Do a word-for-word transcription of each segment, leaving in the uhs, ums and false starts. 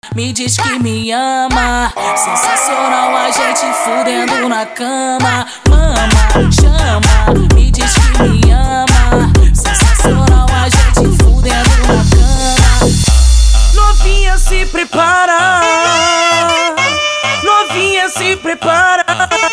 Me diz que me ama, sensacional a gente fudendo na cama. Mama, chama, me diz que me ama, sensacional a gente fudendo na cama. Novinha se prepara, novinha se prepara.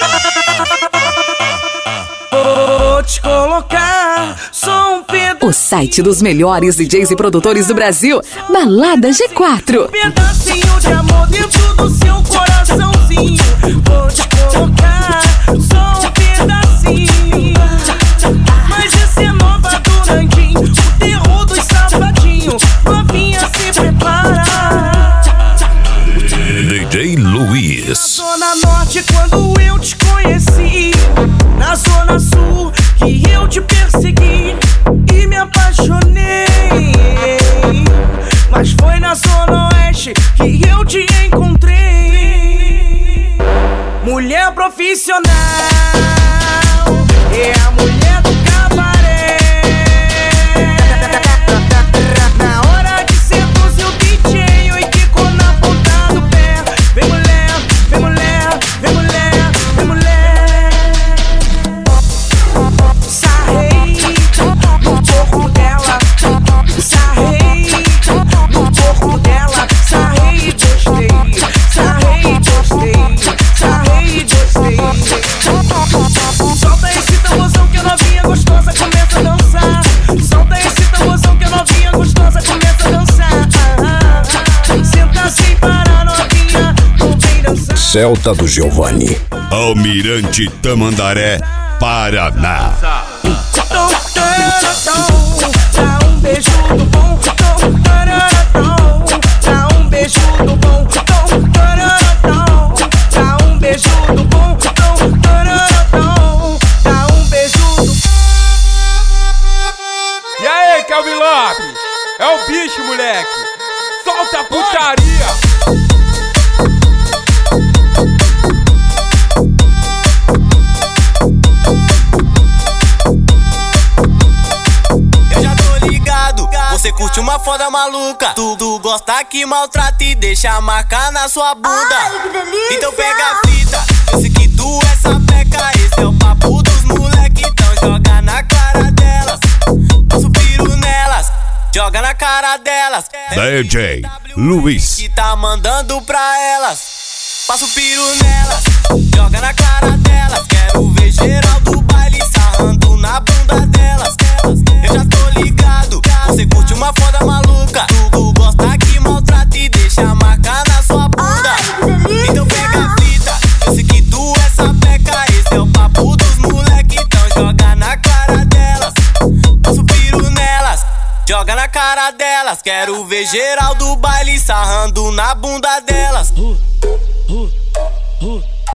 Vou te colocar só um pedaço. O site dos melhores D Js e produtores do Brasil, Balada G quatro. Um pedacinho de amor dentro do seu coraçãozinho. Vou te colocar só um pedacinho. Mas esse é nova do Nandinho, o terror dos safadinhos. Novinha se prepara. D J Luiz. Na Zona Norte quando eu te conheci, na Zona Sul que eu te persegui e me apaixonei. Mas foi na Zona Oeste que eu te encontrei. Mulher profissional, é a mulher do cabaré. Na hora de seduzir o D J, oi, ficou na ponta do pé. Vem mulher, vem mulher, vem mulher, vem mulher. Sarrei no corpo dela, sarrei no corpo dela, sarrei e gostei, sarrei e gostei, sarrei e gostei. Solta esse tamborzão que a novinha gostosa começa a dançar. Solta esse tamborzão que a novinha gostosa começa a dançar. Senta sem parar, novinha, não vem dançar. Celta do Giovanni, Almirante Tamandaré, Paraná. Dá um beijo do bom, dá um beijo do bom, dá um beijo do bom, dá um beijo do. E aí, Calvin Lopes? É o bicho, moleque. Solta a putaria. Você curte uma foda maluca, tu, tu gosta que maltrata e deixa a marca na sua bunda. Ai, que delícia! Então pega a fita, eu sei que tu é sapeca. Esse é o papo dos moleque, então joga na cara delas. Passa o piro nelas, joga na cara delas. D J Luiz, Que tá mandando pra elas. Passa o piro nelas, joga na cara delas. Quero ver geral do baile sarrando na bunda delas. Eu já tô ligado, você curte uma foda maluca, tu, tu gosta que maltrata e deixa a marca na sua bunda. Ai, então pega a fita, eu sei que tu é sapeca. Esse é o papo dos moleque, então joga na cara delas. Passa o piro nelas, joga na cara delas. Quero ver geral do baile sarrando na bunda delas. Uh, uh, uh.